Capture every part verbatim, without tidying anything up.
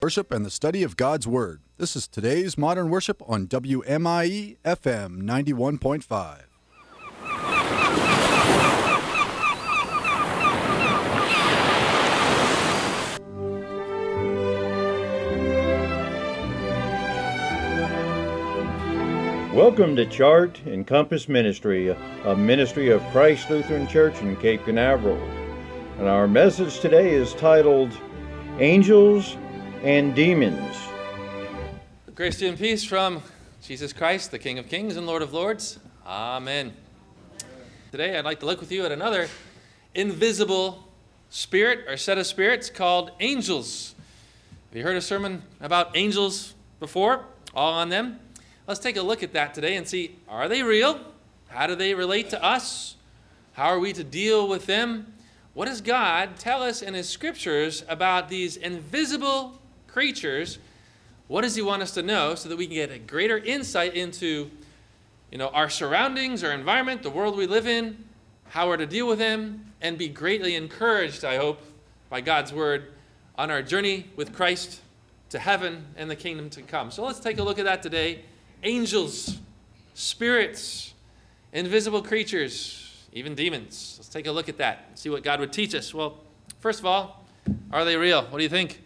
Worship and the study of God's Word. This is today's Modern Worship on W M I E F M ninety-one point five. Welcome to Chart and Compass Ministry, a ministry of Christ Lutheran Church in Cape Canaveral. And our message today is titled, Angels and Demons. Grace to you and peace from Jesus Christ, the King of Kings and Lord of Lords. Amen. Today I'd like to look with you at another invisible spirit or set of spirits called angels. Have you heard a sermon about angels before? All on them? Let's take a look at that today and see, are they real? How do they relate to us? How are we to deal with them? What does God tell us in His Scriptures about these invisible creatures? What does He want us to know so that we can get a greater insight into, you know, our surroundings, our environment, the world we live in, how we're to deal with them, and be greatly encouraged, I hope, by God's Word on our journey with Christ to heaven and the kingdom to come. So let's take a look at that today. Angels, spirits, invisible creatures, even demons. Let's take a look at that and see what God would teach us. Well, first of all, are they real? What do you think?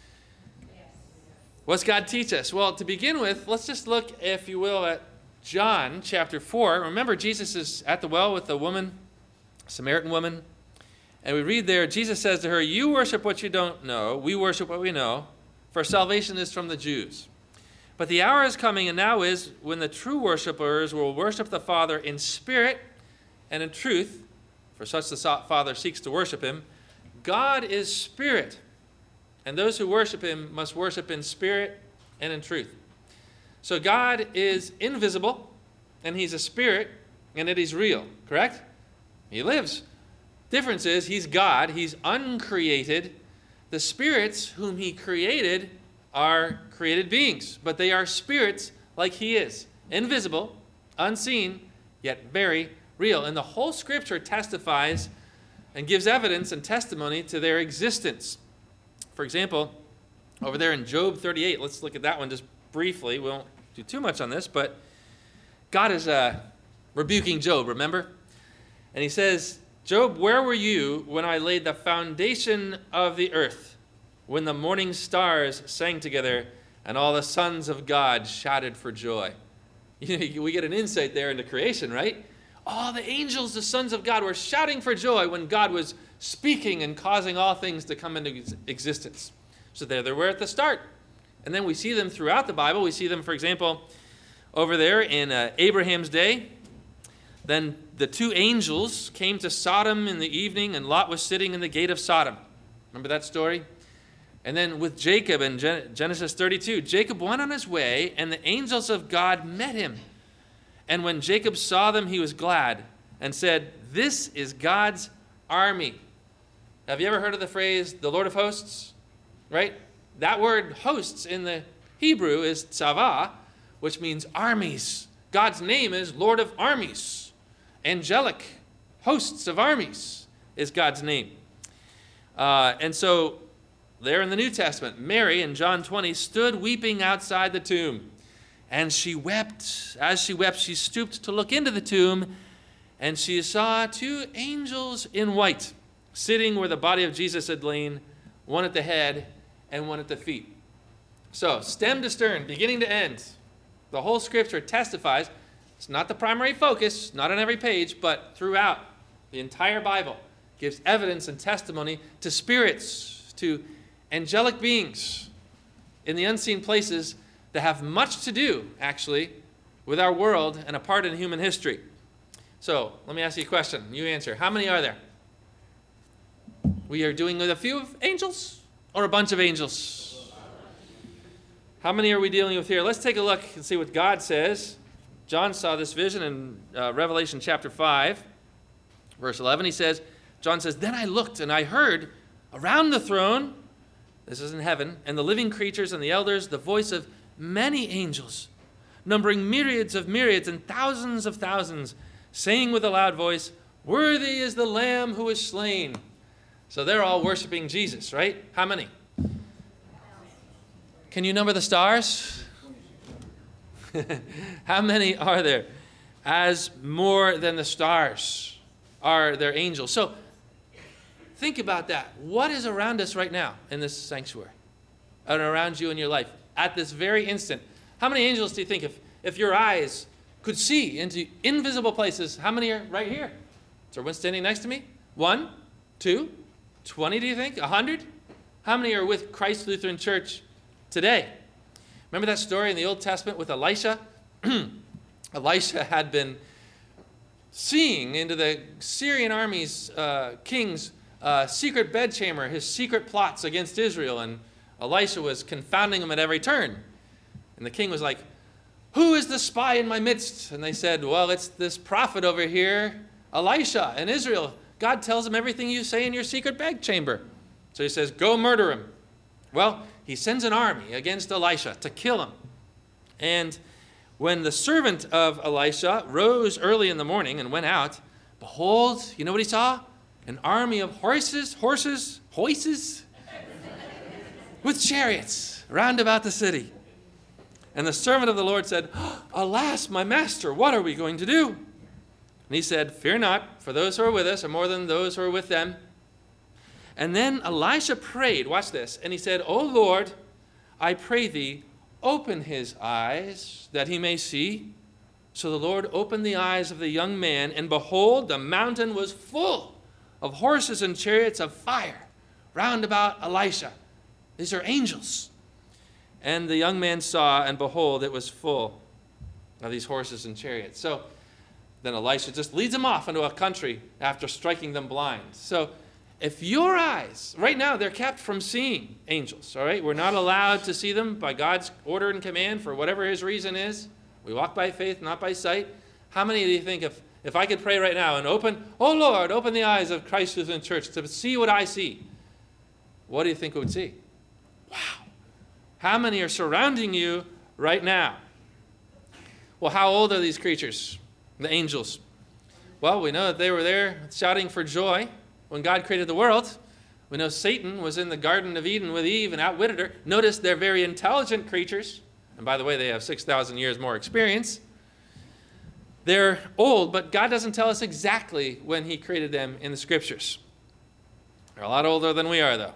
Yes. What's God teach us? Well, to begin with, let's just look, if you will, at John chapter four. Remember, Jesus is at the well with the woman, Samaritan woman. And we read there, Jesus says to her, "You worship what you don't know. We worship what we know. For salvation is from the Jews. But the hour is coming, and now is, when the true worshipers will worship the Father in spirit and in truth, for such the Father seeks to worship Him. God is spirit, and those who worship Him must worship in spirit and in truth." So God is invisible, and He's a spirit, and that He's real, correct? He lives. Difference is, He's God, He's uncreated. The spirits whom He created are created beings, but they are spirits like He is, invisible, unseen, yet very real. And the whole Scripture testifies and gives evidence and testimony to their existence. For example, over there in Job thirty-eight, let's look at that one just briefly. We won't do too much on this, but God is uh, rebuking Job, remember? And He says, "Job, where were you when I laid the foundation of the earth? When the morning stars sang together and all the sons of God shouted for joy." You know, we get an insight there into creation, right? All the angels, the sons of God, were shouting for joy when God was speaking and causing all things to come into existence. So there they were at the start. And then we see them throughout the Bible. We see them, for example, over there in uh, Abraham's day. Then the two angels came to Sodom in the evening, and Lot was sitting in the gate of Sodom. Remember that story? And then with Jacob in Genesis thirty-two, Jacob went on his way, and the angels of God met him. And when Jacob saw them, he was glad and said, "This is God's army." Have you ever heard of the phrase, the Lord of hosts? Right? That word hosts in the Hebrew is tzavah, which means armies. God's name is Lord of armies. Angelic hosts of armies is God's name. Uh, and so there in the New Testament, Mary in John twenty stood weeping outside the tomb. And she wept. As she wept, she stooped to look into the tomb, and she saw two angels in white sitting where the body of Jesus had lain, one at the head and one at the feet. So, stem to stern, beginning to end, the whole Scripture testifies. It's not the primary focus, not on every page, but throughout the entire Bible gives evidence and testimony to spirits, to angelic beings in the unseen places that have much to do, actually, with our world and a part in human history. So, let me ask you a question. You answer. How many are there? We are doing with a few angels or a bunch of angels? How many are we dealing with here? Let's take a look and see what God says. John saw this vision in uh, Revelation chapter five, verse eleven. He says, John says, "Then I looked and I heard around the throne," this is in heaven, "and the living creatures and the elders, the voice of many angels, numbering myriads of myriads and thousands of thousands, saying with a loud voice, 'Worthy is the Lamb who was slain.'" So they're all worshiping Jesus, right? How many? Can you number the stars? How many are there? As more than the stars are there angels. So think about that. What is around us right now in this sanctuary? And around you in your life at this very instant? How many angels do you think, if, if your eyes could see into invisible places, how many are right here? Is there one standing next to me? One, two, twenty, do you think? A hundred? How many are with Christ Lutheran Church today? Remember that story in the Old Testament with Elisha? Elisha had been seeing into the Syrian army's uh, king's uh, secret bedchamber, his secret plots against Israel, and Elisha was confounding them at every turn. And the king was like, who is the spy in my midst? And they said, well, it's this prophet over here, Elisha in Israel. God tells him everything you say in your secret bedchamber. So he says, go murder him. Well, he sends an army against Elisha to kill him. And when the servant of Elisha rose early in the morning and went out, behold, you know what he saw? An army of horses, horses, horses, with chariots round about the city. And the servant of the Lord said, alas, my master, what are we going to do? And he said, fear not, for those who are with us are more than those who are with them. And then Elisha prayed, watch this, and he said, O Lord, I pray thee, open his eyes that he may see. So the Lord opened the eyes of the young man, and behold, the mountain was full of horses and chariots of fire round about Elisha. These are angels. And the young man saw, and behold, it was full of these horses and chariots. So then Elisha just leads them off into a country after striking them blind. So if your eyes, right now they're kept from seeing angels, all right? We're not allowed to see them by God's order and command for whatever his reason is. We walk by faith, not by sight. How many do you think if, if I could pray right now and open, oh Lord, open the eyes of Christ Lutheran Church to see what I see, what do you think we would see? Wow. How many are surrounding you right now? Well, how old are these creatures, the angels? Well, we know that they were there shouting for joy when God created the world. We know Satan was in the Garden of Eden with Eve and outwitted her. Notice they're very intelligent creatures. And by the way, they have six thousand years more experience. They're old, but God doesn't tell us exactly when he created them in the scriptures. They're a lot older than we are, though.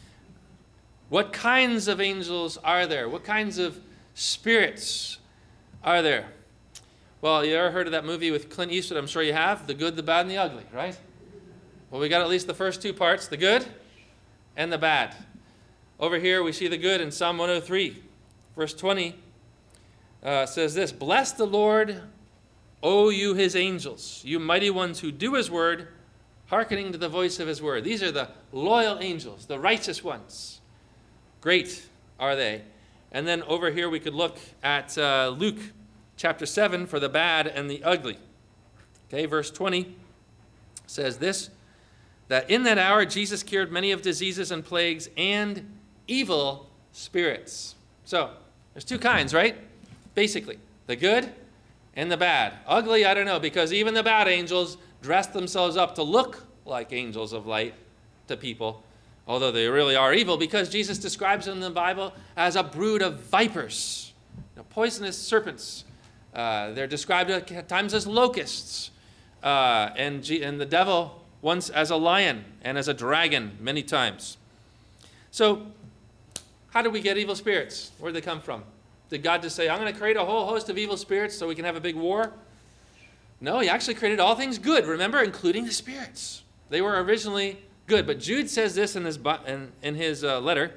What kinds of angels are there? What kinds of spirits are there? Well, you ever heard of that movie with Clint Eastwood? I'm sure you have. The Good, the Bad, and the Ugly, right? Well, we got at least the first two parts, the good and the bad. Over here, we see the good in Psalm one oh three. Verse twenty uh, says this, bless the Lord, O you his angels, you mighty ones who do his word, hearkening to the voice of his word. These are the loyal angels, the righteous ones. Great are they. And then over here we could look at uh, Luke chapter seven for the bad and the ugly. Okay, verse twenty says this, that in that hour Jesus cured many of diseases and plagues and evil spirits. So there's two kinds, right? Basically, the good and the bad. Ugly, I don't know, because even the bad angels dress themselves up to look like angels of light to people, although they really are evil, because Jesus describes them in the Bible as a brood of vipers, you know, poisonous serpents. Uh, they're described at times as locusts, uh, and, G- and the devil once as a lion and as a dragon many times. So how did we get evil spirits? Where did they come from? Did God just say, I'm going to create a whole host of evil spirits so we can have a big war? No, he actually created all things good, remember, including the spirits. They were originally good. But Jude says this in his, in, in his uh, letter,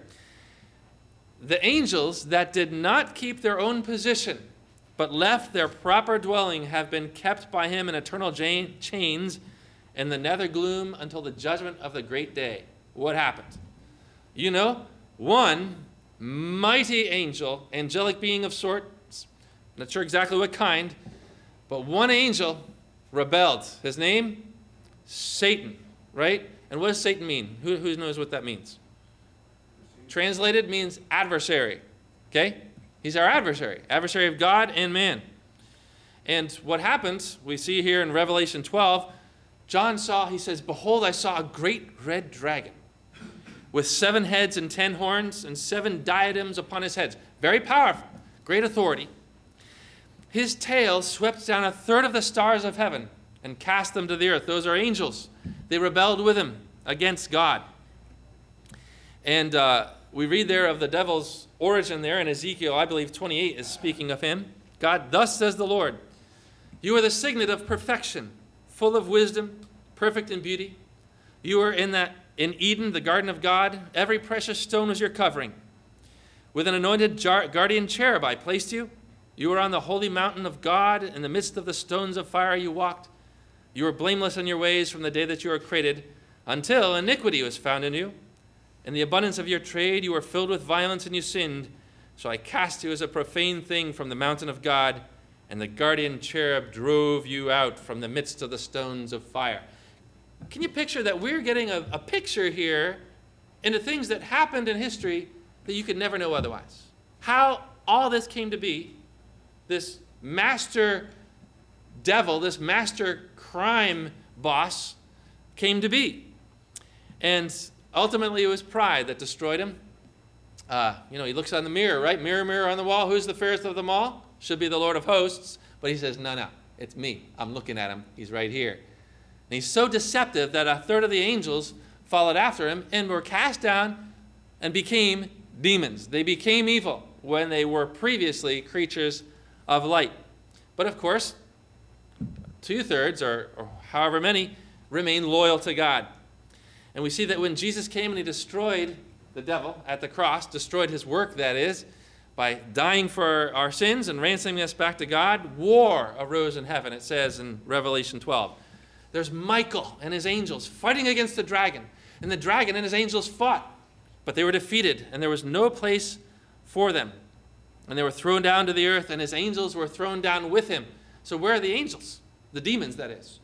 the angels that did not keep their own position, but left their proper dwelling, have been kept by him in eternal chains in the nether gloom until the judgment of the great day. What happened? You know, one mighty angel, angelic being of sorts, not sure exactly what kind, but one angel rebelled. His name? Satan, right? And what does Satan mean? Who, who knows what that means? Translated means adversary, okay? He's our adversary, adversary of God and man. And what happens, we see here in Revelation twelve, John saw, he says, behold, I saw a great red dragon with seven heads and ten horns and seven diadems upon his heads. Very powerful, great authority. His tail swept down a third of the stars of heaven and cast them to the earth. Those are angels. They rebelled with him against God. And uh, we read there of the devil's origin there in Ezekiel, I believe twenty-eight is speaking of him. God, thus says the Lord, you are the signet of perfection, full of wisdom, perfect in beauty. You are in that in Eden, the garden of God. Every precious stone was your covering. With an anointed jar- guardian cherub I placed you. You were on the holy mountain of God. In the midst of the stones of fire you walked. You were blameless in your ways from the day that you were created, until iniquity was found in you. In the abundance of your trade you were filled with violence, and you sinned. So I cast you as a profane thing from the mountain of God, and the guardian cherub drove you out from the midst of the stones of fire. Can you picture that we're getting a, a picture here into things that happened in history that you could never know otherwise? How all this came to be, this master devil, this master crime boss came to be. And ultimately it was pride that destroyed him. Uh, you know, he looks on the mirror, right? Mirror, mirror on the wall, who's the fairest of them all? Should be the Lord of hosts. But he says, no, no, it's me. I'm looking at him. He's right here. And he's so deceptive that a third of the angels followed after him and were cast down and became demons. They became evil when they were previously creatures of light. But of course, two-thirds, or, or however many, remain loyal to God. And we see that when Jesus came and he destroyed the devil at the cross, destroyed his work, that is, by dying for our sins and ransoming us back to God, war arose in heaven, it says in Revelation twelve. There's Michael and his angels fighting against the dragon. And the dragon and his angels fought. But they were defeated, and there was no place for them. And they were thrown down to the earth, and his angels were thrown down with him. So where are the angels? The demons, that is.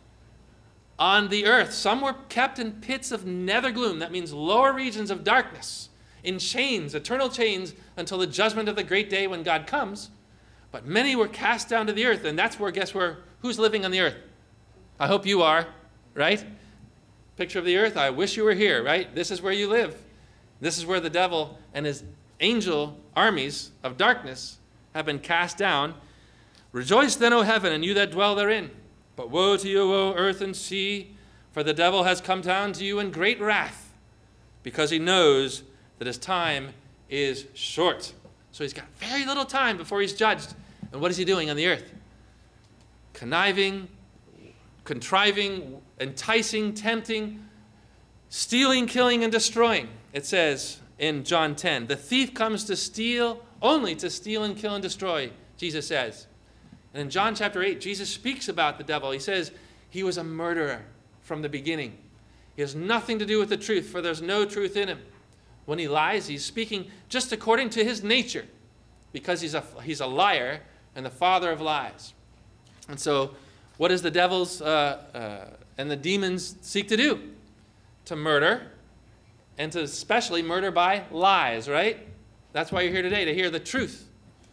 On the earth, some were kept in pits of nether gloom. That means lower regions of darkness, in chains, eternal chains, until the judgment of the great day when God comes. But many were cast down to the earth, and that's where, guess where, who's living on the earth? I hope you are, right? Picture of the earth, I wish you were here, right? This is where you live. This is where the devil and his angel armies of darkness have been cast down. Rejoice then, O heaven, and you that dwell therein. But woe to you, O earth and sea, for the devil has come down to you in great wrath, because he knows that his time is short. So he's got very little time before he's judged. And what is he doing on the earth? Conniving, contriving, enticing, tempting, stealing, killing, and destroying. It says in John ten, the thief comes to steal, only to steal and kill and destroy, Jesus says. And in John chapter eight, Jesus speaks about the devil. He says he was a murderer from the beginning. He has nothing to do with the truth, for there's no truth in him. When he lies, he's speaking just according to his nature, because he's a, he's a liar and the father of lies. And so what does the devils uh, uh, and the demons seek to do? To murder, and to especially murder by lies, right? That's why you're here today, to hear the truth.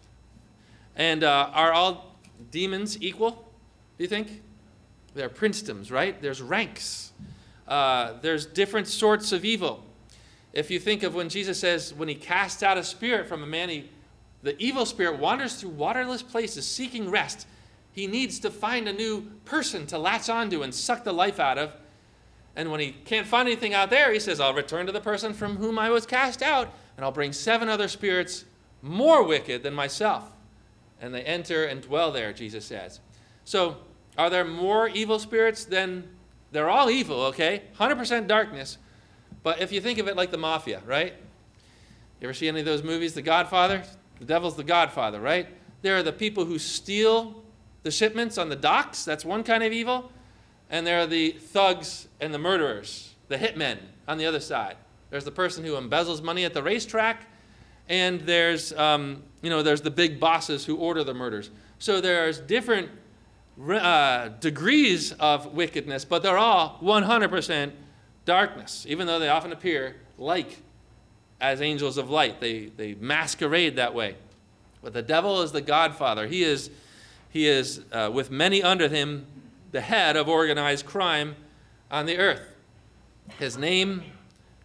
And uh, are all demons equal, do you think? There are princedoms, right? There's ranks. Uh, there's different sorts of evil. If you think of when Jesus says, when he casts out a spirit from a man, he, the evil spirit wanders through waterless places seeking rest. He needs to find a new person to latch onto and suck the life out of. And when he can't find anything out there, he says, I'll return to the person from whom I was cast out, and I'll bring seven other spirits more wicked than myself. And they enter and dwell there, Jesus says. So are there more evil spirits than, they're all evil, okay? one hundred percent darkness. But if you think of it like the mafia, right? You ever see any of those movies, The Godfather? The devil's the Godfather, right? There are the people who steal the shipments on the docks. That's one kind of evil. And there are the thugs and the murderers, the hitmen on the other side. There's the person who embezzles money at the racetrack. And there's, um, you know, there's the big bosses who order the murders. So there's different uh, degrees of wickedness, but they're all one hundred percent darkness, even though they often appear like as angels of light. They, they masquerade that way. But the devil is the godfather. He is, he is uh, with many under him, the head of organized crime on the earth. His name,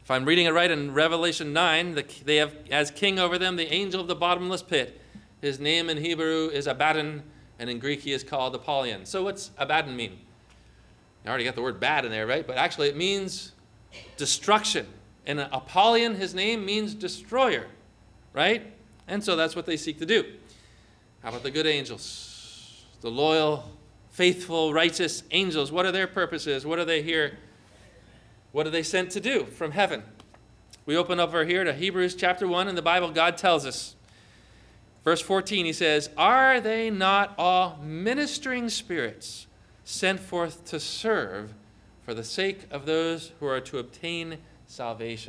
If I'm reading it right in Revelation nine, the, they have as king over them the angel of the bottomless pit. His name in Hebrew is Abaddon, and in Greek he is called Apollyon. So what's Abaddon mean? You already got the word bad in there, right? But actually it means destruction. And Apollyon, his name, means destroyer, right? And so that's what they seek to do. How about the good angels? The loyal, faithful, righteous angels. What are their purposes? What are they here? What are they sent to do from heaven? We open up over here to Hebrews chapter one in the Bible. God tells us. Verse fourteen, he says, "Are they not all ministering spirits sent forth to serve for the sake of those who are to obtain salvation?"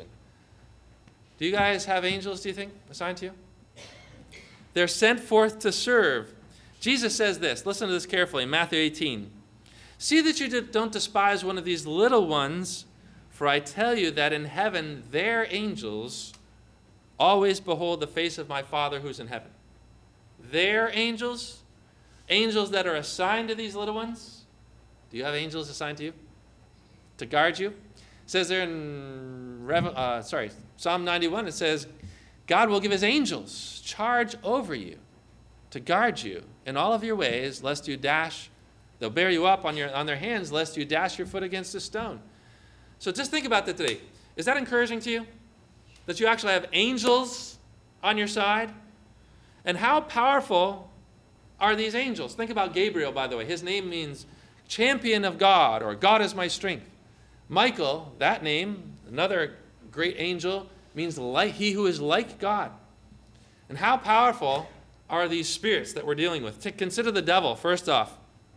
Do you guys have angels, do you think, assigned to you? They're sent forth to serve. Jesus says this. Listen to this carefully in Matthew eighteen. "See that you don't despise one of these little ones, for I tell you that in heaven their angels always behold the face of my Father who's in heaven." Their angels, angels that are assigned to these little ones. Do you have angels assigned to you to guard you? It says there in Rev- uh, sorry, Psalm ninety-one, it says, "God will give his angels charge over you to guard you in all of your ways, lest you dash, they'll bear you up on, your, on their hands, lest you dash your foot against a stone." So just think about that today. Is that encouraging to you? That you actually have angels on your side? And how powerful are these angels? Think about Gabriel, by the way. His name means champion of God, or God is my strength. Michael, that name, another great angel, means like, he who is like God. And how powerful are these spirits that we're dealing with? To consider the devil, first off.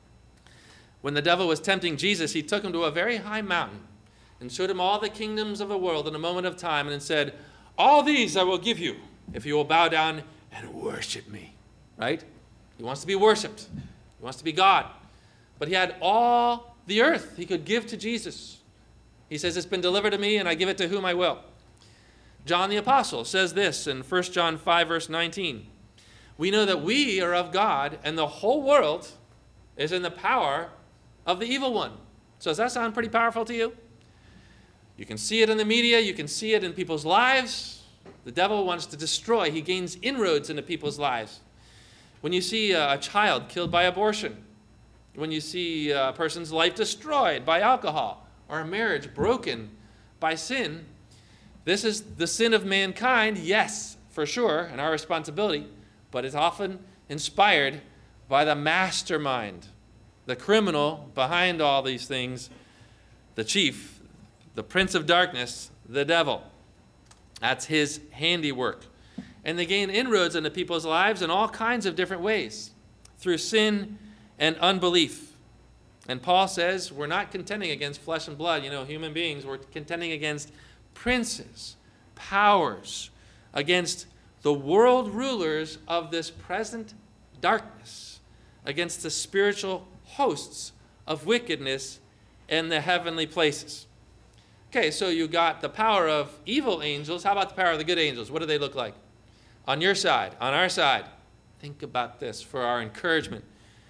When the devil was tempting Jesus, he took him to a very high mountain and showed him all the kingdoms of the world in a moment of time and said, "All these I will give you if you will bow down and worship me." Right? He wants to be worshiped. He wants to be God. But he had all the earth he could give to Jesus. He says, "It's been delivered to me, and I give it to whom I will." John the Apostle says this in First John five, verse nineteen. "We know that we are of God, and the whole world is in the power of the evil one." So does that sound pretty powerful to you? You can see it in the media. You can see it in people's lives. The devil wants to destroy. He gains inroads into people's lives. When you see a child killed by abortion, when you see a person's life destroyed by alcohol, or a marriage broken by sin, this is the sin of mankind, yes, for sure, and our responsibility, but it's often inspired by the mastermind, the criminal behind all these things, the chief, the prince of darkness, the devil. That's his handiwork. And they gain inroads into people's lives in all kinds of different ways, through sin and unbelief. And Paul says we're not contending against flesh and blood, you know, human beings. We're contending against princes, powers, against the world rulers of this present darkness, against the spiritual hosts of wickedness in the heavenly places. Okay, so you got the power of evil angels. How about the power of the good angels? What do they look like? On your side, on our side. Think about this for our encouragement.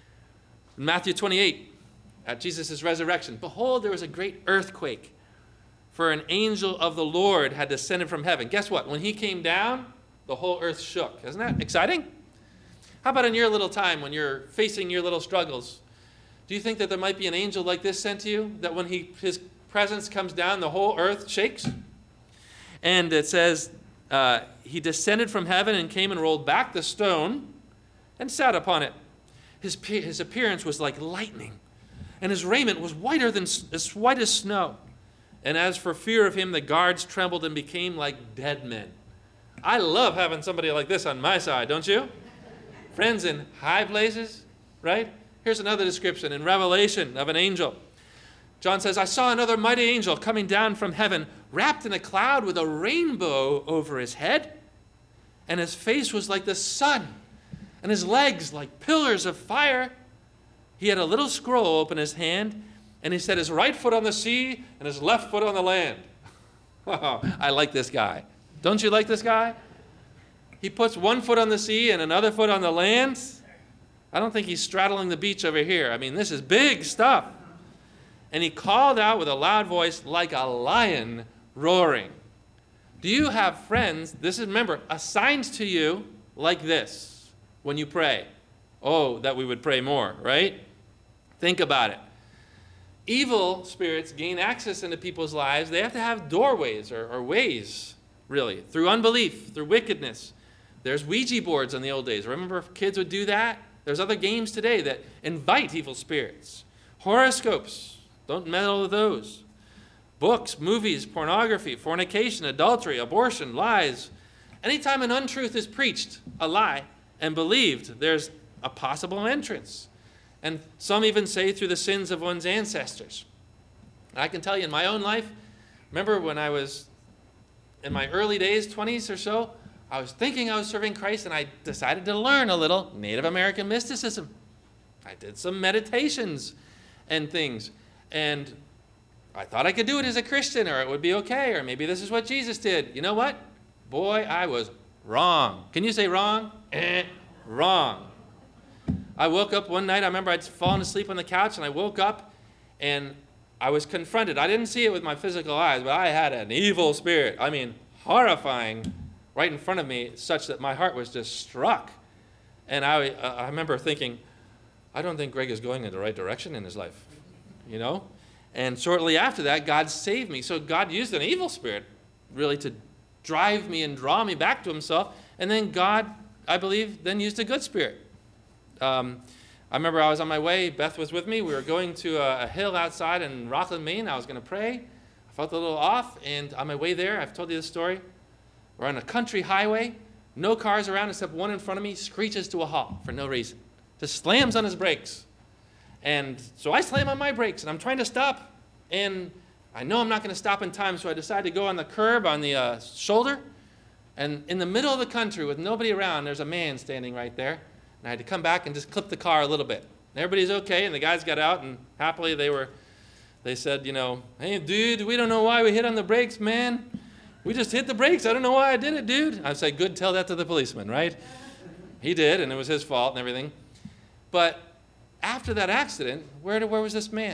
In Matthew twenty-eight, at Jesus' resurrection, "Behold, there was a great earthquake, for an angel of the Lord had descended from heaven." Guess what? When he came down, the whole earth shook. Isn't that exciting? How about in your little time when you're facing your little struggles? Do you think that there might be an angel like this sent to you, that when he, his presence comes down, the whole earth shakes? And it says, uh, he descended from heaven and came and rolled back the stone and sat upon it. His, his appearance was like lightning, and his raiment was whiter than as white as snow. And as for fear of him, the guards trembled and became like dead men. I love having somebody like this on my side, don't you? Friends in high places, right? Here's another description in Revelation of an angel. John says, "I saw another mighty angel coming down from heaven, wrapped in a cloud with a rainbow over his head, and his face was like the sun, and his legs like pillars of fire. He had a little scroll open in his hand, and he set his right foot on the sea and his left foot on the land." Wow, I like this guy. Don't you like this guy? He puts one foot on the sea and another foot on the land. I don't think he's straddling the beach over here. I mean, this is big stuff. "And he called out with a loud voice like a lion roaring." Do you have friends, this is, remember, assigned to you like this when you pray? Oh, that we would pray more, right? Think about it. Evil spirits gain access into people's lives. They have to have doorways or, or ways, really, through unbelief, through wickedness. There's Ouija boards in the old days. Remember if kids would do that? There's other games today that invite evil spirits. Horoscopes, don't meddle with those. Books, movies, pornography, fornication, adultery, abortion, lies. Anytime an untruth is preached, a lie, and believed, there's a possible entrance. And some even say through the sins of one's ancestors. I can tell you in my own life, remember when I was in my early days, twenties or so, I was thinking I was serving Christ, and I decided to learn a little Native American mysticism. I did some meditations and things, and I thought I could do it as a Christian, or it would be okay, or maybe this is what Jesus did. You know what? Boy, I was wrong. Can you say wrong? Eh, wrong. I woke up one night, I remember I'd fallen asleep on the couch, and I woke up, and I was confronted. I didn't see it with my physical eyes, but I had an evil spirit. I mean, horrifying, right in front of me, such that my heart was just struck. And I, uh, I remember thinking, I don't think Greg is going in the right direction in his life, you know? And shortly after that, God saved me. So God used an evil spirit, really, to drive me and draw me back to himself. And then God, I believe, then used a good spirit. Um, I remember I was on my way. Beth was with me. We were going to a, a hill outside in Rockland, Maine. I was going to pray. I felt a little off. And on my way there, I've told you this story. We're on a country highway. No cars around except one in front of me screeches to a halt for no reason. Just slams on his brakes. And so I slam on my brakes, and I'm trying to stop. And I know I'm not going to stop in time, so I decide to go on the curb on the uh, shoulder. And in the middle of the country with nobody around, there's a man standing right there. And I had to come back and just clip the car a little bit. And everybody's okay, and the guys got out, and happily they were, they said, you know, hey, dude, we don't know why we hit on the brakes, man. We just hit the brakes. I don't know why I did it, dude. I said, good, tell that to the policeman, right? He did, and it was his fault and everything. But after that accident, where, did, where was this man?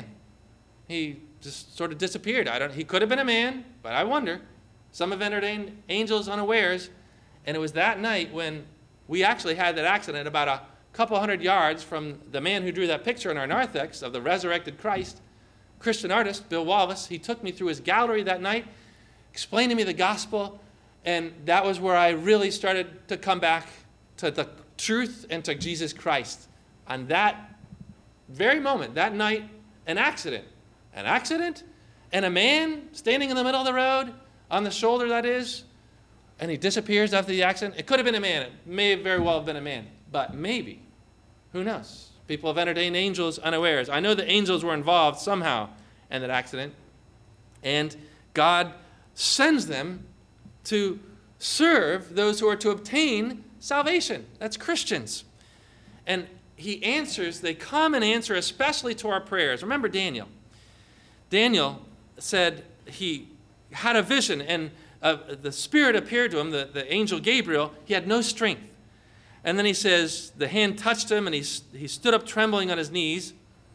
He just sort of disappeared. I don't, he could have been a man, but I wonder. Some have entertained angels unawares, and it was that night when we actually had that accident about a couple hundred yards from the man who drew that picture in our narthex of the resurrected Christ, Christian artist, Bill Wallace. He took me through his gallery that night, explained to me the gospel, and that was where I really started to come back to the truth and to Jesus Christ. On that very moment, that night, an accident. An accident? And a man standing in the middle of the road, on the shoulder that is, and he disappears after the accident. It could have been a man. It may very well have been a man. But maybe. Who knows? People have entertained angels unawares. I know the angels were involved somehow in that accident. And God sends them to serve those who are to obtain salvation. That's Christians. And he answers, they come and answer especially to our prayers. Remember Daniel. Daniel said he had a vision, and uh, the Spirit appeared to him, the, the angel Gabriel. He had no strength. And then he says, the hand touched him, and he, he stood up trembling on his knees.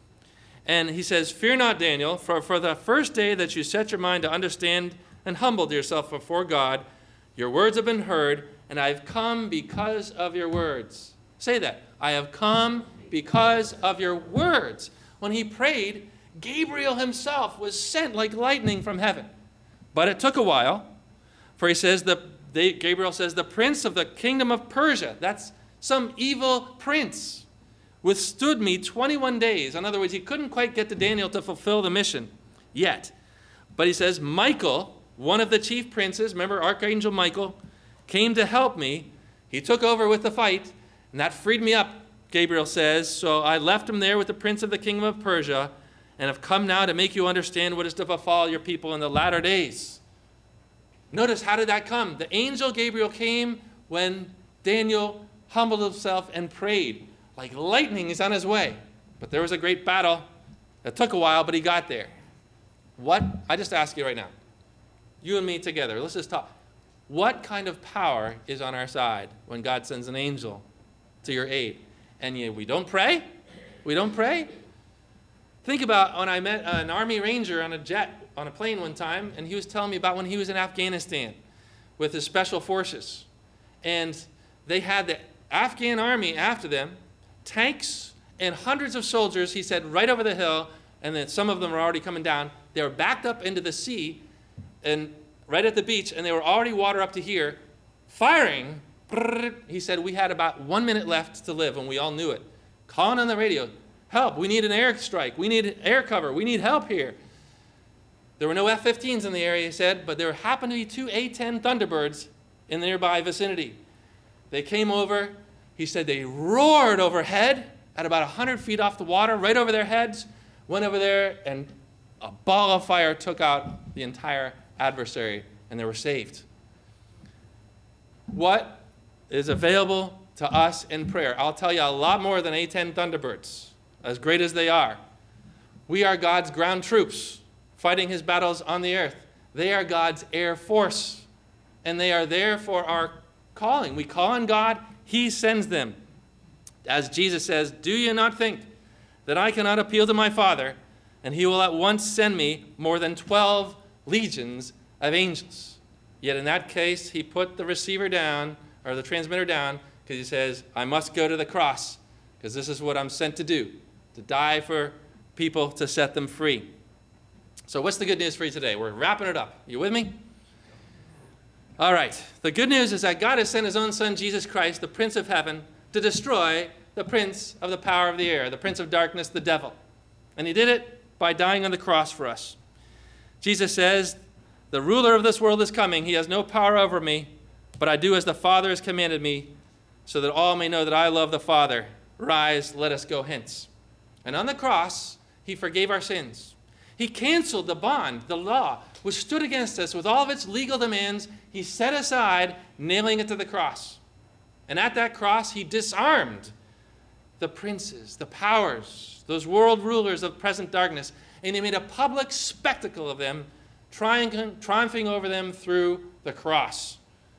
And he says, fear not, Daniel, for, for the first day that you set your mind to understand and humbled yourself before God, your words have been heard, and I have come because of your words. Say that. I have come because of your words. When he prayed, Gabriel himself was sent like lightning from heaven. But it took a while, for he says, the, they, Gabriel says, the prince of the kingdom of Persia, that's some evil prince, withstood me twenty-one days. In other words, he couldn't quite get to Daniel to fulfill the mission yet. But he says, Michael, one of the chief princes, remember Archangel Michael, came to help me. He took over with the fight, and that freed me up, Gabriel says. So I left him there with the prince of the kingdom of Persia, and have come now to make you understand what is to befall your people in the latter days. Notice, how did that come? The angel Gabriel came when Daniel humbled himself and prayed. Like lightning, he's on his way. But there was a great battle. It took a while, but he got there. What? I just ask you right now. You and me together. Let's just talk. What kind of power is on our side when God sends an angel to your aid? And yet we don't pray? We don't pray? Think about when I met an Army Ranger on a jet, on a plane one time, and he was telling me about when he was in Afghanistan. with his special forces. And they had the Afghan army after them, tanks and hundreds of soldiers, he said, right over the hill, and then some of them were already coming down. They were backed up into the sea and right at the beach, and they were already water up to here, firing. He said, we had about one minute left to live, and we all knew it. Calling on the radio, help, we need an air strike, we need air cover, we need help here. There were no F fifteens in the area, he said, but there happened to be two A ten Thunderbirds in the nearby vicinity. They came over, he said they roared overhead at about one hundred feet off the water, right over their heads, went over there, and a ball of fire took out the entire adversary, and they were saved. What is available to us in prayer? I'll tell you a lot more than A ten Thunderbirds, as great as they are. We are God's ground troops fighting his battles on the earth. They are God's air force, and they are there for our calling. We call on God, he sends them. As Jesus says, do you not think that I cannot appeal to my Father, and he will at once send me more than twelve legions of angels? Yet in that case, he put the receiver down, or the transmitter down, because he says, I must go to the cross, because this is what I'm sent to do, to die for people, to set them free. So what's the good news for you today? We're wrapping it up. You with me? All right. The good news is that God has sent his own Son, Jesus Christ, the Prince of Heaven, to destroy the prince of the power of the air, the prince of darkness, the devil. And he did it by dying on the cross for us. Jesus says, the ruler of this world is coming. He has no power over me, but I do as the Father has commanded me, so that all may know that I love the Father. Rise, let us go hence. And on the cross, he forgave our sins. He canceled the bond, the law, which stood against us with all of its legal demands. He set aside, nailing it to the cross. And at that cross, he disarmed the princes, the powers, those world rulers of present darkness, and he made a public spectacle of them, triumphing over them through the cross.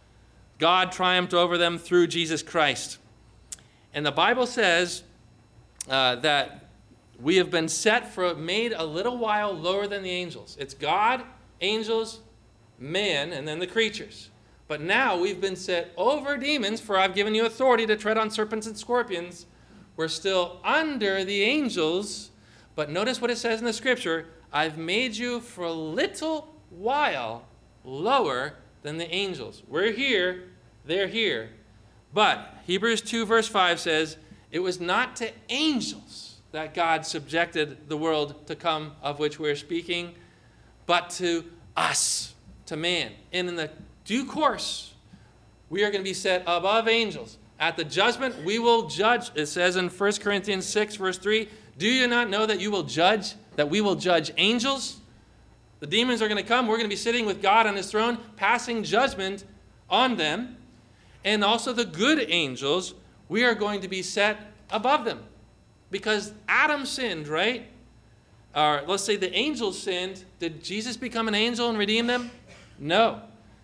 God triumphed over them through Jesus Christ. And the Bible says uh, that we have been set for, made a little while lower than the angels. It's God, angels, man, and then the creatures. But now we've been set over demons, for I've given you authority to tread on serpents and scorpions. We're still under the angels, but notice what it says in the scripture. I've made you for a little while lower than the angels. We're here, they're here. But Hebrews two verse five says, it was not to angels that God subjected the world to come, of which we're speaking, but to us, to man. And in the due course, we are going to be set above angels. At the judgment, we will judge. It says in First Corinthians six, verse three, do you not know that you will judge, that we will judge angels? The demons are going to come. We're going to be sitting with God on his throne, passing judgment on them. And also the good angels, we are going to be set above them. Because Adam sinned, right? Or let's say the angels sinned. Did Jesus become an angel and redeem them? No.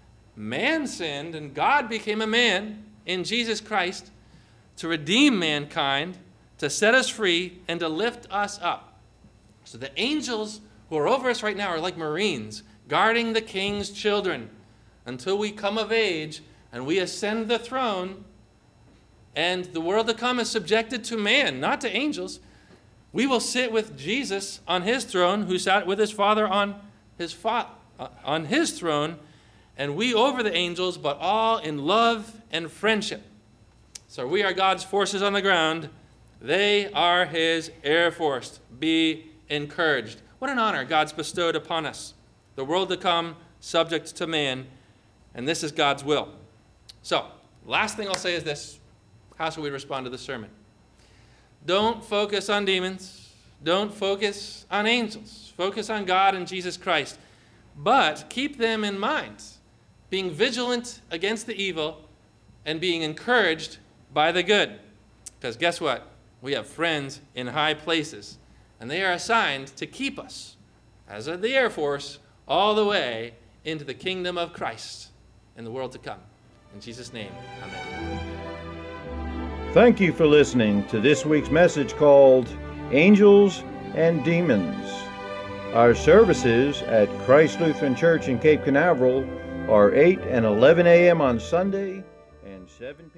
Man sinned, and God became a man in Jesus Christ to redeem mankind, to set us free, and to lift us up. So the angels who are over us right now are like Marines, guarding the king's children until we come of age and we ascend the throne. And the world to come is subjected to man, not to angels. We will sit with Jesus on his throne, who sat with his Father on his, fa- on his throne, and we over the angels, but all in love and friendship. So we are God's forces on the ground. They are his air force. Be encouraged. What an honor God's bestowed upon us. The world to come, subject to man, and this is God's will. So, last thing I'll say is this. How should we respond to the sermon? Don't focus on demons. Don't focus on angels. Focus on God and Jesus Christ. But keep them in mind, being vigilant against the evil and being encouraged by the good. Because guess what? We have friends in high places, and they are assigned to keep us, as are the Air Force, all the way into the kingdom of Christ in the world to come. In Jesus' name, amen. Thank you for listening to this week's message called Angels and Demons. Our services at Christ Lutheran Church in Cape Canaveral are eight and eleven a m on Sunday and seven p m